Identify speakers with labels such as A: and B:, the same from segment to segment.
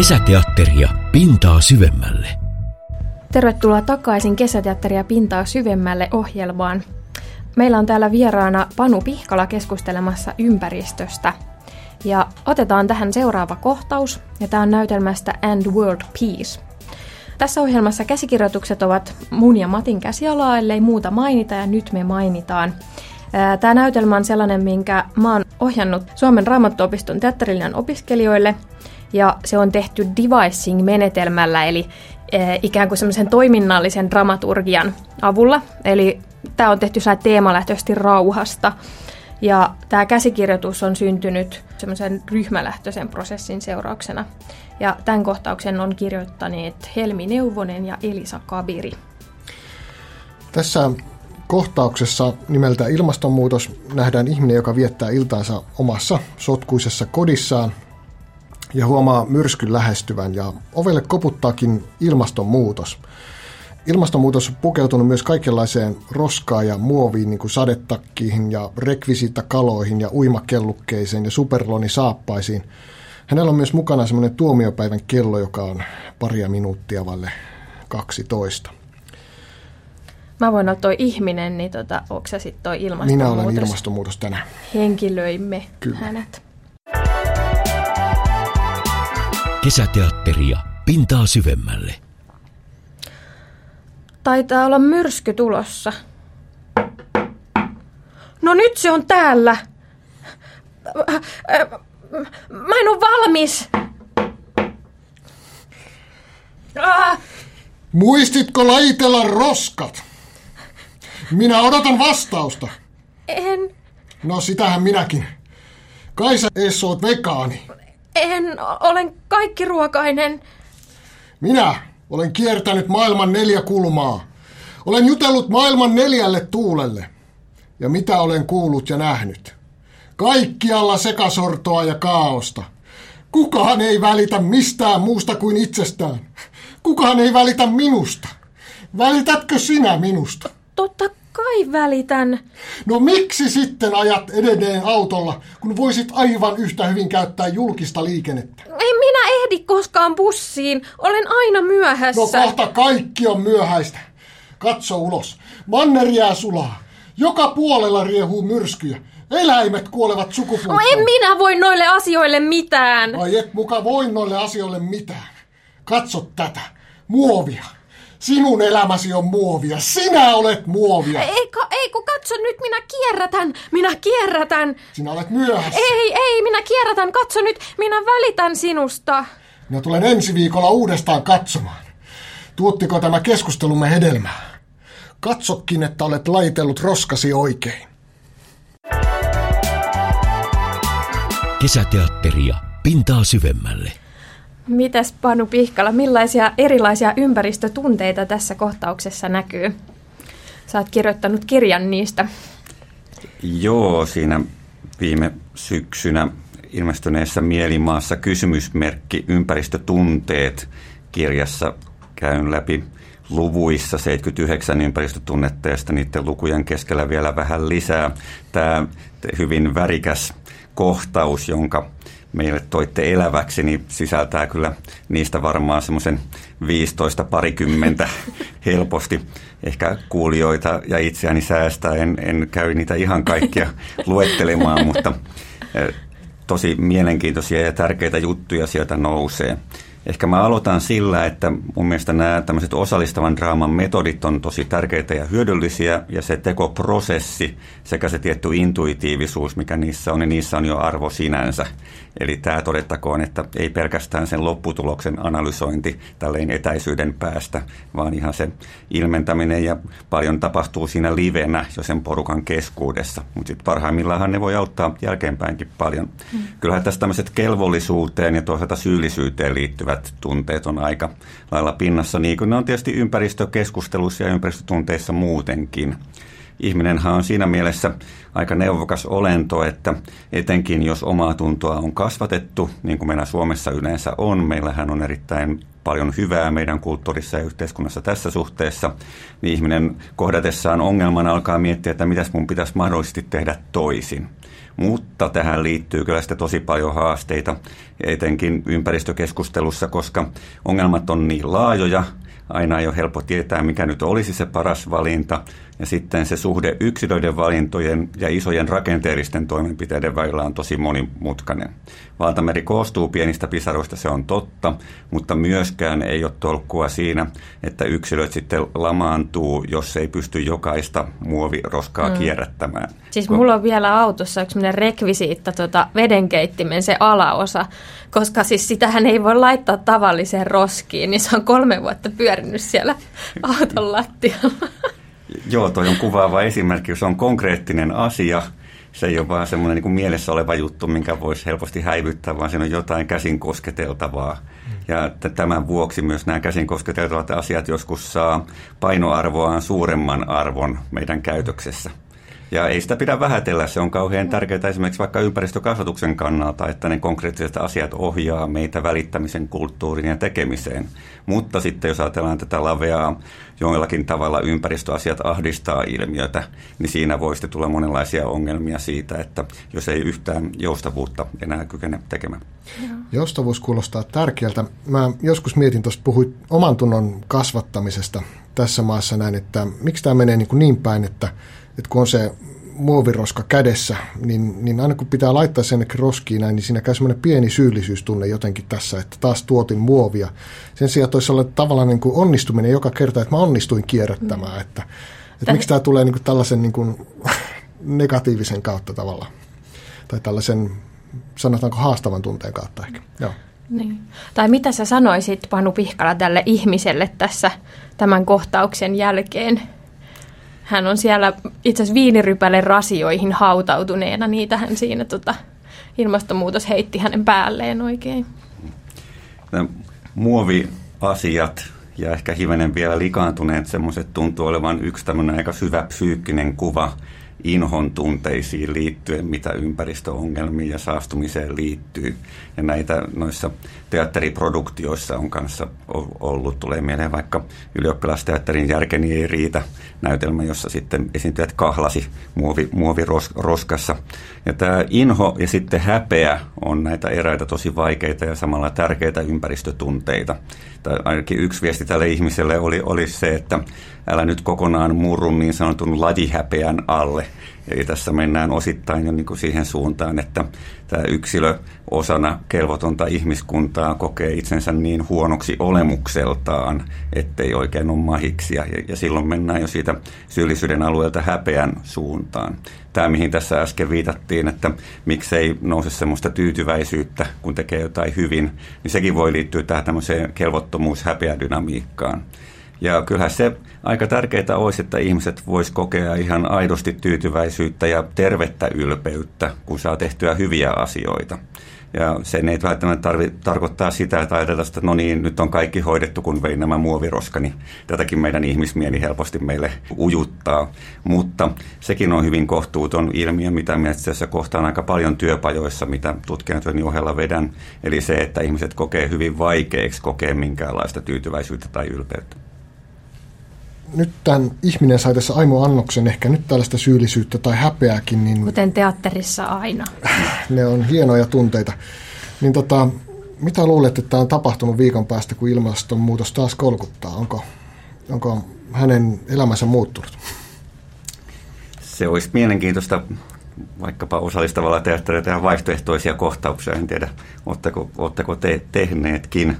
A: Kesäteatteria pintaa syvemmälle.
B: Tervetuloa takaisin Kesäteatteria pintaa syvemmälle -ohjelmaan. Meillä on täällä vieraana Panu Pihkala keskustelemassa ympäristöstä. Ja otetaan tähän seuraava kohtaus, ja tämä on näytelmästä And World Peace. Tässä ohjelmassa käsikirjoitukset ovat mun ja Matin käsialaa, ellei muuta mainita, ja nyt me mainitaan. Tämä näytelmä on sellainen, minkä mä oon ohjannut Suomen Raamattuopiston teatterilinjan opiskelijoille, ja se on tehty devising-menetelmällä, eli ikään kuin semmoisen toiminnallisen dramaturgian avulla. Eli tämä on tehty teemalähtöisesti rauhasta, ja tämä käsikirjoitus on syntynyt semmoisen ryhmälähtöisen prosessin seurauksena. Ja tämän kohtauksen on kirjoittaneet Helmi Neuvonen ja Elisa Kabiri.
C: Tässä kohtauksessa nimeltä Ilmastonmuutos nähdään ihminen, joka viettää iltaansa omassa sotkuisessa kodissaan ja huomaa myrskyn lähestyvän, ja ovelle koputtaakin ilmastonmuutos. Ilmastonmuutos on pukeutunut myös kaikenlaiseen roskaan ja muoviin, niin kuin sadetakkiihin ja rekvisiittakaloihin ja uimakellukkeisiin ja superlonisaappaisiin. Hänellä on myös mukana semmoinen tuomiopäivän kello, joka on paria minuuttia vaille 12.
B: Mä voin olla toi ihminen, niin onko sä sitten toi ilmastonmuutos?
C: Minä olen ilmastonmuutos tänään.
B: Henkilöimme
C: Kyllä.
B: hänet.
A: Kesäteatteria pintaa syvemmälle.
B: Taitaa olla myrsky tulossa. No nyt se on täällä. Mä en ole valmis.
C: Muistitko lajitella roskat? Minä odotan vastausta.
B: En.
C: No sitähän minäkin. Kai sä ees oot vegaani.
B: Olen kaikkiruokainen.
C: Minä olen kiertänyt maailman 4 kulmaa. Olen jutellut maailman 4 tuulelle. Ja mitä olen kuullut ja nähnyt? Kaikkialla sekasortoa ja kaaosta. Kukaan ei välitä mistään muusta kuin itsestään. Kukaan ei välitä minusta. Välitätkö sinä minusta?
B: Totta kai välitän.
C: No miksi sitten ajat edelleen autolla, kun voisit aivan yhtä hyvin käyttää julkista liikennettä?
B: En minä ehdi koskaan bussiin. Olen aina myöhässä.
C: No kohta kaikki on myöhäistä. Katso ulos. Manner jää sulaa. Joka puolella riehuu myrskyjä. Eläimet kuolevat sukupuuttoon.
B: No en minä voi noille asioille mitään.
C: Ai et muka voi noille asioille mitään. Katso tätä. Muovia. Sinun elämäsi on muovia. Sinä olet muovia.
B: Ei kun katso nyt, minä kierrätän.
C: Sinä olet myöhässä.
B: Ei, minä kierrätän. Katso nyt, minä välitän sinusta.
C: Minä tulen ensi viikolla uudestaan katsomaan. Tuottiko tämä keskustelumme hedelmää? Katsokin, että olet lajitellut roskasi oikein.
A: Kesäteatteria pintaa syvemmälle.
B: Mitäs Panu Pihkala, millaisia erilaisia ympäristötunteita tässä kohtauksessa näkyy? Sä oot kirjoittanut kirjan niistä.
D: Joo, siinä viime syksynä ilmestyneessä Mielimaassa kysymysmerkki ympäristötunteet -kirjassa käyn läpi luvuissa 79 ympäristötunnetta ja sitten niiden lukujen keskellä vielä vähän lisää. Tämä hyvin värikäs kohtaus, jonka meille toitte eläväksi, niin sisältää kyllä niistä varmaan semmoisen 15-20 helposti. Ehkä kuulijoita ja itseäni säästää, en käy niitä ihan kaikkia luettelemaan, mutta tosi mielenkiintoisia ja tärkeitä juttuja sieltä nousee. Ehkä mä aloitan sillä, että mun mielestä nämä tämmöiset osallistavan draaman metodit on tosi tärkeitä ja hyödyllisiä, ja se tekoprosessi sekä se tietty intuitiivisuus, mikä niissä on, niin niissä on jo arvo sinänsä. Eli tämä todettakoon, että ei pelkästään sen lopputuloksen analysointi tälleen etäisyyden päästä, vaan ihan se ilmentäminen, ja paljon tapahtuu siinä livenä jo sen porukan keskuudessa. Mutta sitten parhaimmillaan ne voi auttaa jälkeenpäinkin paljon. Kyllähän tässä tämmöiset kelvollisuuteen ja toisaalta syyllisyyteen liittyvät tunteet on aika lailla pinnassa, niin kuin ne on tietysti ympäristökeskustelussa ja ympäristötunteissa muutenkin. Ihminenhän on siinä mielessä aika neuvokas olento, että etenkin jos omaa tuntoa on kasvatettu, niin kuin meillä Suomessa yleensä on, meillähän on erittäin paljon hyvää meidän kulttuurissa ja yhteiskunnassa tässä suhteessa, niin ihminen kohdatessaan ongelman alkaa miettiä, että mitäs mun pitäisi mahdollisesti tehdä toisin. Mutta tähän liittyy kyllä sitten tosi paljon haasteita, etenkin ympäristökeskustelussa, koska ongelmat on niin laajoja, aina ei ole helppo tietää, mikä nyt olisi se paras valinta, ja sitten se suhde yksilöiden valintojen ja isojen rakenteellisten toimenpiteiden välillä on tosi monimutkainen. Valtameri koostuu pienistä pisaroista, se on totta, mutta myöskään ei ole tolkkua siinä, että yksilöt sitten lamaantuu, jos ei pysty jokaista muoviroskaa kierrättämään.
B: Siis mulla on vielä autossa yksi rekvisiitta vedenkeittimen se alaosa, koska siis sitähän ei voi laittaa tavalliseen roskiin, niin se on 3 vuotta pyörinyt siellä auton lattialla.
D: Joo, toi on kuvaava esimerkki, se on konkreettinen asia. Se ei ole vaan semmoinen niin kuin mielessä oleva juttu, minkä voisi helposti häivyttää, vaan siinä on jotain käsin kosketeltavaa. Ja tämän vuoksi myös nämä käsin kosketeltavat asiat joskus saa painoarvoaan suuremman arvon meidän käytöksessä. Ja ei sitä pidä vähätellä, se on kauhean tärkeää esimerkiksi vaikka ympäristökasvatuksen kannalta, että ne konkreettiset asiat ohjaa meitä välittämisen kulttuuriin ja tekemiseen. Mutta sitten jos ajatellaan tätä laveaa, jollakin tavalla ympäristöasiat ahdistaa ilmiötä, niin siinä voi sitten tulla monenlaisia ongelmia siitä, että jos ei yhtään joustavuutta enää kykene tekemään.
C: Joustavuus kuulostaa tärkeältä. Mä joskus mietin, tuosta puhuit oman tunnon kasvattamisesta tässä maassa näin, että miksi tämä menee niin päin, että kun on se muoviroska kädessä, niin aina kun pitää laittaa sen roskiin näin, niin siinä käy semmoinen pieni syyllisyystunne jotenkin tässä, että taas tuotin muovia. Sen sijaan toisi olla tavallaan niin kuin onnistuminen joka kerta, että mä onnistuin kierrättämään, että miksi tämä tulee niin kuin tällaisen niin kuin negatiivisen kautta tavallaan, tai tällaisen, sanotaanko haastavan tunteen kautta ehkä. Joo.
B: Niin. Tai mitä sä sanoisit, Panu Pihkala, tälle ihmiselle tässä tämän kohtauksen jälkeen? Hän on siellä itse asiassa viinirypälen rasioihin hautautuneena. Niitähän siinä ilmastonmuutos heitti hänen päälleen oikein.
D: Nämä muoviasiat ja ehkä hivenen vielä likaantuneet semmoiset tuntuu olevan yksi tämmöinen aika syvä psyykkinen kuva inhon tunteisiin liittyen, mitä ympäristöongelmiin ja saastumiseen liittyy. Ja näitä noissa teatteriproduktioissa on kanssa ollut. Tulee mieleen vaikka ylioppilasteatterin Järkeni ei riitä -näytelmä, jossa sitten esiintyjät kahlasi muoviroskassa. Ja tämä inho ja sitten häpeä on näitä eräitä tosi vaikeita ja samalla tärkeitä ympäristötunteita. Tai ainakin yksi viesti tälle ihmiselle oli se, että älä nyt kokonaan murru niin sanotun lajihäpeän alle. Eli tässä mennään osittain jo niin kuin siihen suuntaan, että tämä yksilö osana kelvotonta ihmiskuntaa kokee itsensä niin huonoksi olemukseltaan, ettei oikein ole mahiksia. Ja silloin mennään jo siitä syyllisyyden alueelta häpeän suuntaan. Tämä, mihin tässä äsken viitattiin, että miksei nouse semmoista tyytyväisyyttä, kun tekee jotain hyvin, niin sekin voi liittyä tähän tämmöiseen kelvottomuus-häpeädynamiikkaan. Ja kyllähän se aika tärkeää olisi, että ihmiset vois kokea ihan aidosti tyytyväisyyttä ja tervettä ylpeyttä, kun saa tehtyä hyviä asioita. Ja sen ei välttämättä tarkoittaa sitä, että ajatellaan, että no niin, nyt on kaikki hoidettu, kun vein nämä muoviroskani. Tätäkin meidän ihmismieli helposti meille ujuttaa. Mutta sekin on hyvin kohtuuton ilmiö, mitä metsässä kohtaan aika paljon työpajoissa, mitä tutkijantyöni ohella vedän. Eli se, että ihmiset kokee hyvin vaikeaksi kokea minkäänlaista tyytyväisyyttä tai ylpeyttä.
C: Nyt tämän ihminen sai tässä Aimo Annoksen ehkä nyt tällaista syyllisyyttä tai häpeääkin. Niin
B: kuten teatterissa aina.
C: Ne on hienoja tunteita. Niin mitä luulet, että on tapahtunut viikon päästä, kun ilmastonmuutos taas kolkuttaa? Onko hänen elämänsä muuttunut?
D: Se olisi mielenkiintoista vaikkapa osallistavalla teatterilla tehdä vaihtoehtoisia kohtauksia. En tiedä, oletteko te tehneetkin.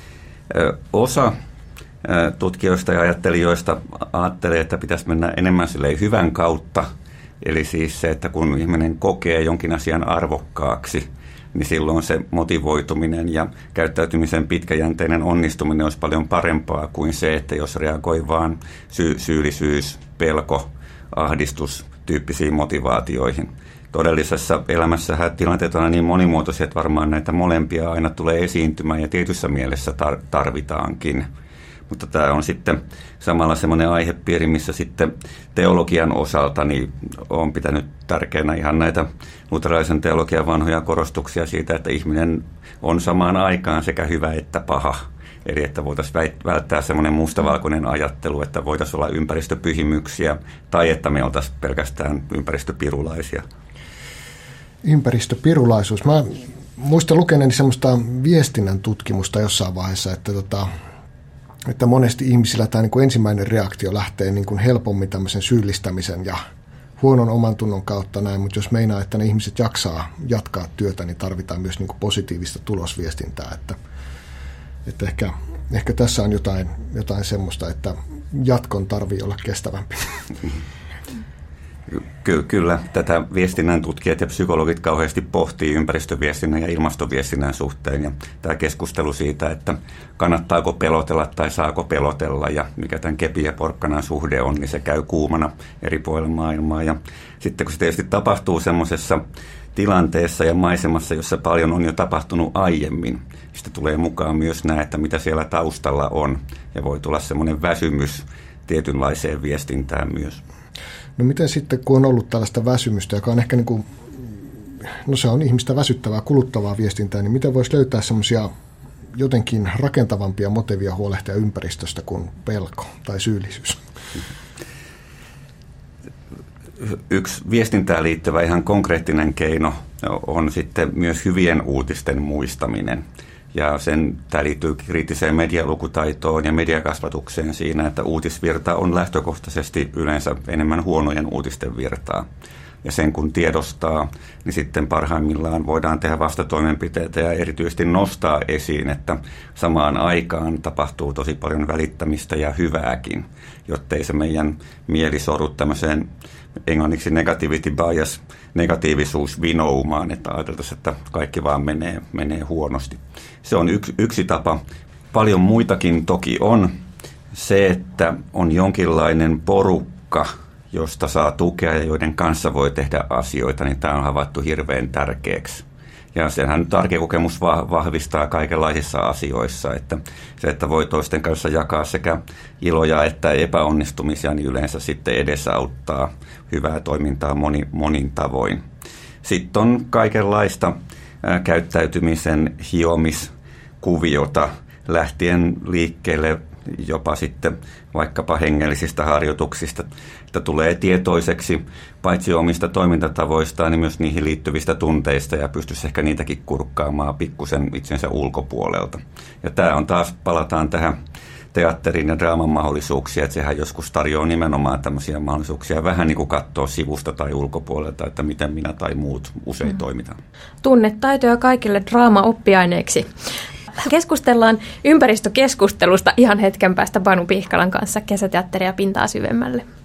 D: Osa tutkijoista ja ajattelijoista ajattelee, että pitäisi mennä enemmän hyvän kautta. Eli siis se, että kun ihminen kokee jonkin asian arvokkaaksi, niin silloin se motivoituminen ja käyttäytymisen pitkäjänteinen onnistuminen olisi paljon parempaa kuin se, että jos reagoi vaan syyllisyys, pelko, ahdistus tyyppisiin motivaatioihin. Todellisessa elämässähän tilanteet on niin monimuotoisia, että varmaan näitä molempia aina tulee esiintymään ja tietyssä mielessä tarvitaankin. Mutta tämä on sitten samalla semmoinen aihepiiri, missä sitten teologian osalta niin olen pitänyt tärkeänä ihan näitä luterilaisen teologian vanhoja korostuksia siitä, että ihminen on samaan aikaan sekä hyvä että paha. Eli että voitaisiin välttää semmoinen mustavalkoinen ajattelu, että voitaisiin olla ympäristöpyhimyksiä tai että me oltaisiin pelkästään ympäristöpirulaisia.
C: Ympäristöpirulaisuus. Mä muistan lukeneeni semmoista viestinnän tutkimusta jossain vaiheessa, että monesti ihmisillä tämä niin kuin ensimmäinen reaktio lähtee niin kuin helpommin tämmöisen syyllistämisen ja huonon oman tunnon kautta näin, mutta jos meinaa, että ne ihmiset jaksaa jatkaa työtä, niin tarvitaan myös niin kuin positiivista tulosviestintää, että ehkä tässä on jotain semmoista, että jatkon tarvii olla kestävämpi.
D: Kyllä, tätä viestinnän tutkijat ja psykologit kauheasti pohtii ympäristöviestinnän ja ilmastoviestinnän suhteen. Ja tämä keskustelu siitä, että kannattaako pelotella tai saako pelotella ja mikä tämän kepin ja porkkanan suhde on, niin se käy kuumana eri puolilla maailmaa. Ja sitten kun se tietysti tapahtuu semmoisessa tilanteessa ja maisemassa, jossa paljon on jo tapahtunut aiemmin, sitten tulee mukaan myös nämä, että mitä siellä taustalla on. Ja voi tulla semmoinen väsymys tietynlaiseen viestintään myös.
C: No miten sitten, kun on ollut tällaista väsymystä, joka on ehkä niin kuin, no se on ihmistä väsyttävää, kuluttavaa viestintää, niin miten voisi löytää semmoisia jotenkin rakentavampia motiivia huolehtia ympäristöstä kuin pelko tai syyllisyys?
D: Yksi viestintään liittyvä ihan konkreettinen keino on sitten myös hyvien uutisten muistaminen. Ja tämä liittyy kriittiseen medialukutaitoon ja mediakasvatukseen siinä, että uutisvirta on lähtökohtaisesti yleensä enemmän huonojen uutisten virtaa. Ja sen kun tiedostaa, niin sitten parhaimmillaan voidaan tehdä vastatoimenpiteitä ja erityisesti nostaa esiin, että samaan aikaan tapahtuu tosi paljon välittämistä ja hyvääkin, jottei se meidän mieli sorru tämmöiseen englanniksi negativity bias, negatiivisuus vinoumaan, että ajateltaisiin, että kaikki vaan menee huonosti. Se on yksi tapa. Paljon muitakin toki on se, että on jonkinlainen porukka, josta saa tukea ja joiden kanssa voi tehdä asioita, niin tämä on havaittu hirveän tärkeäksi. Ja senhän nyt arkekokemus vahvistaa kaikenlaisissa asioissa, että se, että voi toisten kanssa jakaa sekä iloja että epäonnistumisia, niin yleensä sitten edesauttaa hyvää toimintaa monin tavoin. Sitten on kaikenlaista käyttäytymisen hiomiskuviota lähtien liikkeelle jopa sitten vaikkapa hengellisistä harjoituksista, että tulee tietoiseksi paitsi omista toimintatavoistaan, niin myös niihin liittyvistä tunteista ja pystyisi ehkä niitäkin kurkkaamaan pikkusen itsensä ulkopuolelta. Ja tämä on taas, palataan tähän teatterin ja draaman mahdollisuuksia, että sehän joskus tarjoaa nimenomaan tämmöisiä mahdollisuuksia vähän niin kuin katsoa sivusta tai ulkopuolelta, että miten minä tai muut usein toimitaan.
B: Tunnetaitoja kaikille draama-oppiaineeksi. Keskustellaan ympäristökeskustelusta ihan hetken päästä Panu Pihkalan kanssa Kesäteatteria pintaa syvemmälle.